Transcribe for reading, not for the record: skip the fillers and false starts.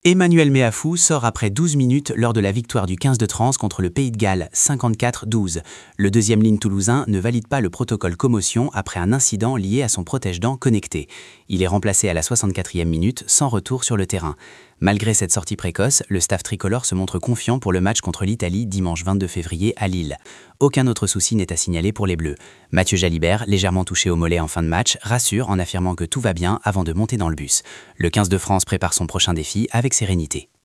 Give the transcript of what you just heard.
Emmanuel Meafou sort après 12 minutes lors de la victoire du 15 de Trans contre le Pays de Galles, 54-12. Le deuxième ligne toulousain ne valide pas le protocole commotion après un incident lié à son protège-dents connecté. Il est remplacé à la 64e minute sans retour sur le terrain. Malgré cette sortie précoce, le staff tricolore se montre confiant pour le match contre l'Italie dimanche 22 février à Lille. Aucun autre souci n'est à signaler pour les Bleus. Mathieu Jalibert, légèrement touché au mollet en fin de match, rassure en affirmant que tout va bien avant de monter dans le bus. Le 15 de France prépare son prochain défi avec sérénité.